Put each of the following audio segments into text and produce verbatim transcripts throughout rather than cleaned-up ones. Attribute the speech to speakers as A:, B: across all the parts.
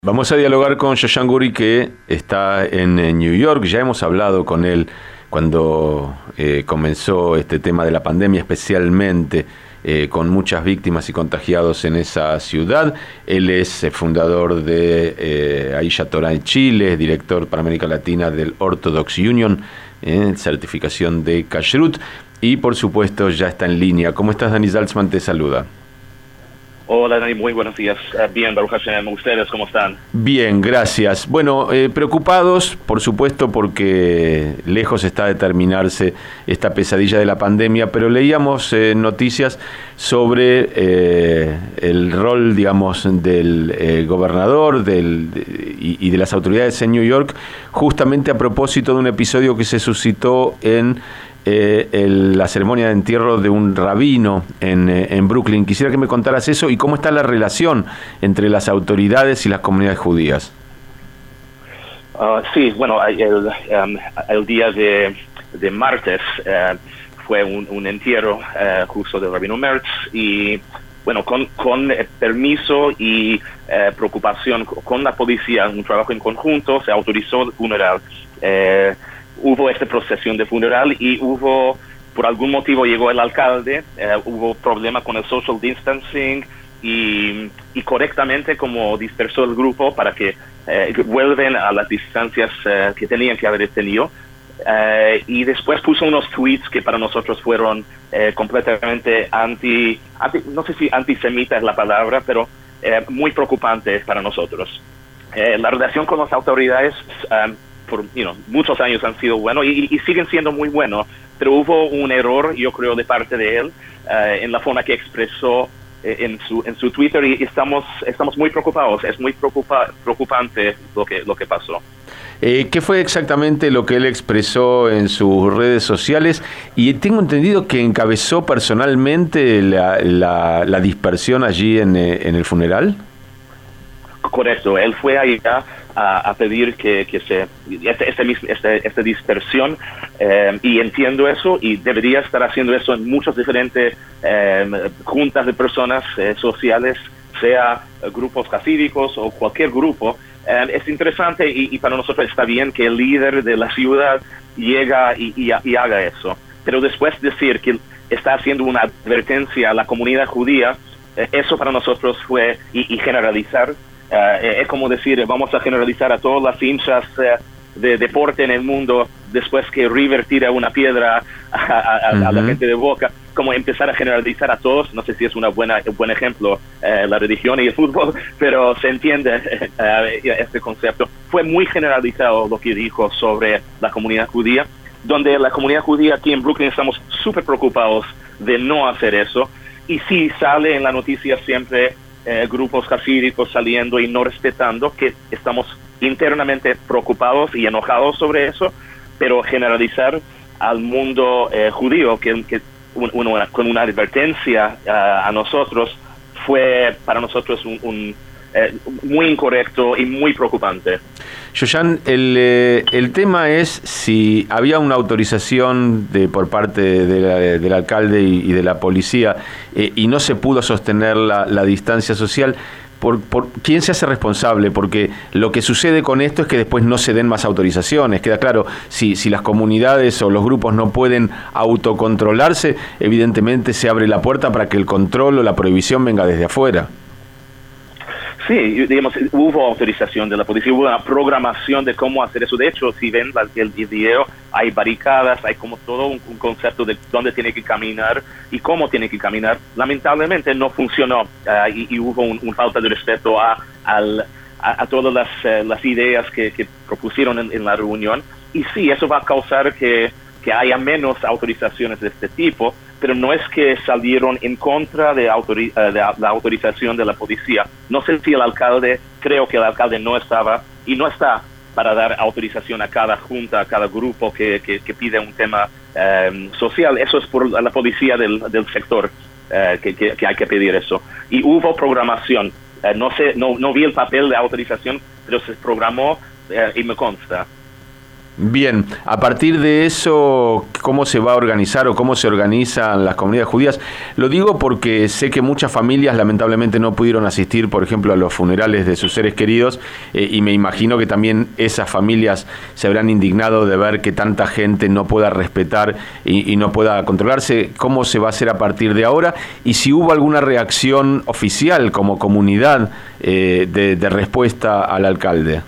A: Vamos a dialogar con Shoshan Guri, que está en, en New York. Ya hemos hablado con él cuando eh, comenzó este tema de la pandemia, especialmente eh, con muchas víctimas y contagiados en esa ciudad. Él es eh, fundador de eh, Aisha Torah en Chile, director para América Latina del Orthodox Union, eh, certificación de Kashrut, y por supuesto ya está en línea. ¿Cómo estás, Dani Zaltzman? Te saluda.
B: Hola, Dani, muy buenos días. Uh, bien, Baruch Hashem. ¿Ustedes cómo están?
A: Bien, gracias. Bueno, eh, preocupados, por supuesto, porque lejos está de terminarse esta pesadilla de la pandemia, pero leíamos eh, noticias sobre eh, el rol, digamos, del eh, gobernador del, de, y, y de las autoridades en New York, justamente a propósito de un episodio que se suscitó en Eh, el, la ceremonia de entierro de un rabino en, eh, en Brooklyn. Quisiera que me contaras eso y cómo está la relación entre las autoridades y las comunidades judías.
B: Uh, sí, bueno, el, um, el día de, de martes uh, fue un, un entierro uh, justo del rabino Merz y bueno, con, con eh, permiso y eh, preocupación con la policía, un trabajo en conjunto, se autorizó el funeral. Eh, Hubo esta procesión de funeral y hubo, por algún motivo llegó el alcalde, eh, hubo problema con el social distancing y, y correctamente como dispersó el grupo para que eh, vuelven a las distancias eh, que tenían que haber tenido. Eh, y después puso unos tweets que para nosotros fueron eh, completamente anti, anti, no sé si antisemita es la palabra, pero eh, muy preocupante para nosotros. Eh, la relación con las autoridades um, por you know, muchos años han sido buenos y, y siguen siendo muy buenos, pero hubo un error, yo creo, de parte de él uh, en la forma que expresó eh, en su en su Twitter y estamos estamos muy preocupados. Es muy preocupa, preocupante lo que lo que pasó.
A: Eh, ¿Qué fue exactamente lo que él expresó en sus redes sociales? Y tengo entendido que encabezó personalmente la, la, la dispersión allí en, en el funeral.
B: Correcto, él fue allá a, a pedir que, que se este, este, este, esta dispersión eh, y entiendo eso y debería estar haciendo eso en muchas diferentes eh, juntas de personas eh, sociales, sea grupos hasídicos o cualquier grupo. Eh, es interesante y, y para nosotros está bien que el líder de la ciudad llega y, y, y haga eso, pero después decir que está haciendo una advertencia a la comunidad judía, eh, eso para nosotros fue y, y generalizar. Uh, es como decir, vamos a generalizar a todas las hinchas uh, de deporte en el mundo después que River tira una piedra a, a, uh-huh. a la gente de Boca, como empezar a generalizar a todos. No sé si es una buena, un buen ejemplo uh, la religión y el fútbol, pero se entiende uh, este concepto. Fue muy generalizado lo que dijo sobre la comunidad judía, donde la comunidad judía aquí en Brooklyn estamos súper preocupados de no hacer eso, y sí sale en la noticia siempre Eh, grupos hasídicos saliendo y no respetando, que estamos internamente preocupados y enojados sobre eso, pero generalizar al mundo eh, judío que, que un, una, con una advertencia uh, a nosotros fue para nosotros un, un eh, muy incorrecto y muy preocupante.
A: Shoshan, el, eh, el tema es si había una autorización de, por parte de la, de, del alcalde y, y de la policía eh, y no se pudo sostener la, la distancia social. Por, por, ¿Quién se hace responsable? Porque lo que sucede con esto es que después no se den más autorizaciones. Queda claro, si, si las comunidades o los grupos no pueden autocontrolarse, evidentemente se abre la puerta para que el control o la prohibición venga desde afuera.
B: Sí, digamos, hubo autorización de la policía, hubo una programación de cómo hacer eso. De hecho, si ven la, el video, hay barricadas, hay como todo un, un concepto de dónde tiene que caminar y cómo tiene que caminar. Lamentablemente no funcionó uh, y, y hubo un, un falta de respeto a, al, a, a todas las, uh, las ideas que, que propusieron en, en la reunión. Y sí, eso va a causar que, que haya menos autorizaciones de este tipo, pero no es que salieron en contra de, autori uh, de la autorización de la policía. No sé si el alcalde, creo que el alcalde no estaba y no está para dar autorización a cada junta, a cada grupo que, que, que pide un tema um, social. Eso es por la policía del, del sector uh, que, que, que hay que pedir eso. Y hubo programación. Uh, no sé, no, no vi el papel de autorización, pero se programó uh, y me consta.
A: Bien, a partir de eso, ¿cómo se va a organizar o cómo se organizan las comunidades judías? Lo digo porque sé que muchas familias lamentablemente no pudieron asistir, por ejemplo, a los funerales de sus seres queridos, eh, y me imagino que también esas familias se habrán indignado de ver que tanta gente no pueda respetar y, y no pueda controlarse. ¿Cómo se va a hacer a partir de ahora? Y si hubo alguna reacción oficial como comunidad eh, de, de respuesta al alcalde.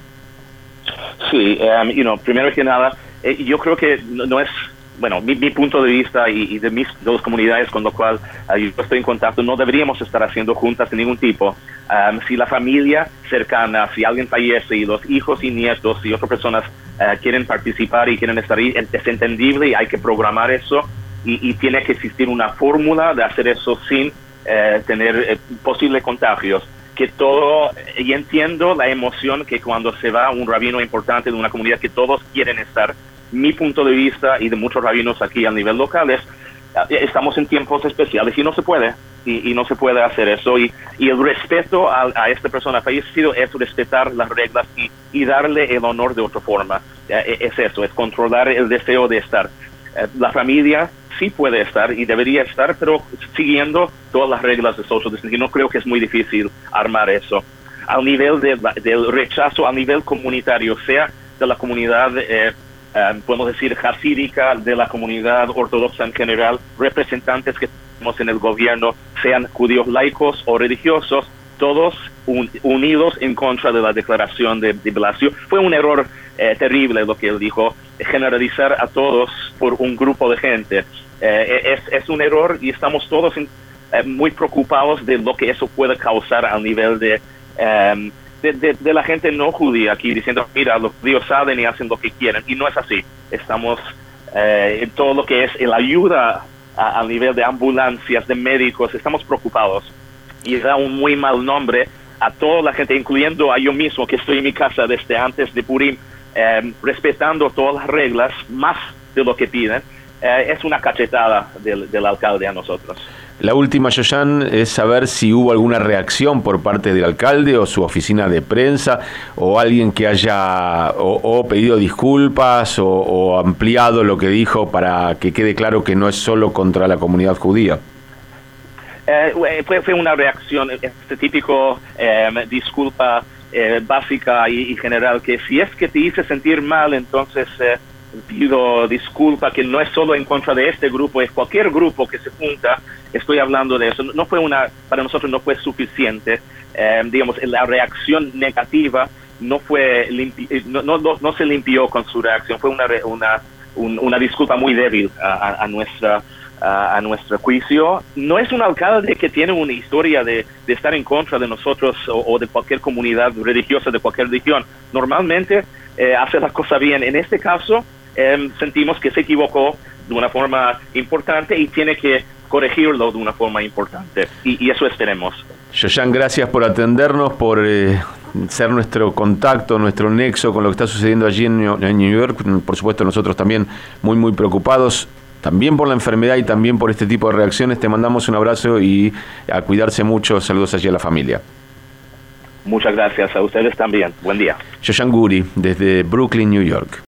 B: Sí, um, you know, primero que nada, eh, yo creo que no, no es, bueno, mi, mi punto de vista y, y de mis dos comunidades con lo cual uh, yo estoy en contacto, no deberíamos estar haciendo juntas de ningún tipo. Um, si la familia cercana, si alguien fallece y los hijos y nietos y otras personas uh, quieren participar y quieren estar ahí, es entendible y hay que programar eso y, y tiene que existir una fórmula de hacer eso sin uh, tener uh, posibles contagios. Que todo, y entiendo la emoción que cuando se va un rabino importante de una comunidad que todos quieren estar. Mi punto de vista y de muchos rabinos aquí a nivel local es, estamos en tiempos especiales y no se puede, y, y no se puede hacer eso. Y, y el respeto a, a esta persona fallecido es respetar las reglas y, y darle el honor de otra forma. Es eso, es controlar el deseo de estar. La familia sí puede estar y debería estar, pero siguiendo todas las reglas de social distancing. No creo que es muy difícil armar eso. Al nivel de, del rechazo, a nivel comunitario, sea de la comunidad, eh, eh, podemos decir, hasídica, de la comunidad ortodoxa en general, representantes que tenemos en el gobierno, sean judíos laicos o religiosos, todos un, unidos en contra de la declaración de, de Blasio. Fue un error eh, terrible lo que él dijo, generalizar a todos por un grupo de gente. Eh, es, es un error y estamos todos en, eh, muy preocupados de lo que eso puede causar al nivel de, um, de, de, de la gente no judía aquí, diciendo, mira, los judíos saben y hacen lo que quieren, y no es así. Estamos eh, en todo lo que es la ayuda a, a nivel de ambulancias, de médicos, estamos preocupados. Y da un muy mal nombre a toda la gente, incluyendo a yo mismo, que estoy en mi casa desde antes de Purim, eh, respetando todas las reglas, más de lo que piden. Eh, es una cachetada del, del alcalde a nosotros.
A: La última, Shoshan, es saber si hubo alguna reacción por parte del alcalde o su oficina de prensa, o alguien que haya o, o pedido disculpas o, o ampliado lo que dijo para que quede claro que no es solo contra la comunidad judía.
B: Eh, fue, fue una reacción, este típico eh, disculpa eh, básica y, y general, que si es que te hice sentir mal, entonces eh, pido disculpa, que no es solo en contra de este grupo, es cualquier grupo que se junta, estoy hablando de eso. No fue una, para nosotros no fue suficiente, eh, digamos, la reacción negativa no fue limpi, no, no, no, no se limpió con su reacción, fue una, una, un, una disculpa muy débil a, a, a nuestra a nuestro juicio. No es un alcalde que tiene una historia de, de estar en contra de nosotros o, o de cualquier comunidad religiosa, de cualquier religión. Normalmente eh, hace las cosas bien. En este caso, eh, sentimos que se equivocó de una forma importante y tiene que corregirlo de una forma importante. Y, y eso esperemos.
A: Shoshan, gracias por atendernos, por eh, ser nuestro contacto, nuestro nexo con lo que está sucediendo allí en, en New York. Por supuesto, nosotros también muy, muy preocupados, también por la enfermedad y también por este tipo de reacciones. Te mandamos un abrazo y a cuidarse mucho. Saludos allí a la familia.
B: Muchas gracias a ustedes también. Buen día.
A: Shoshan Guri, desde Brooklyn, New York.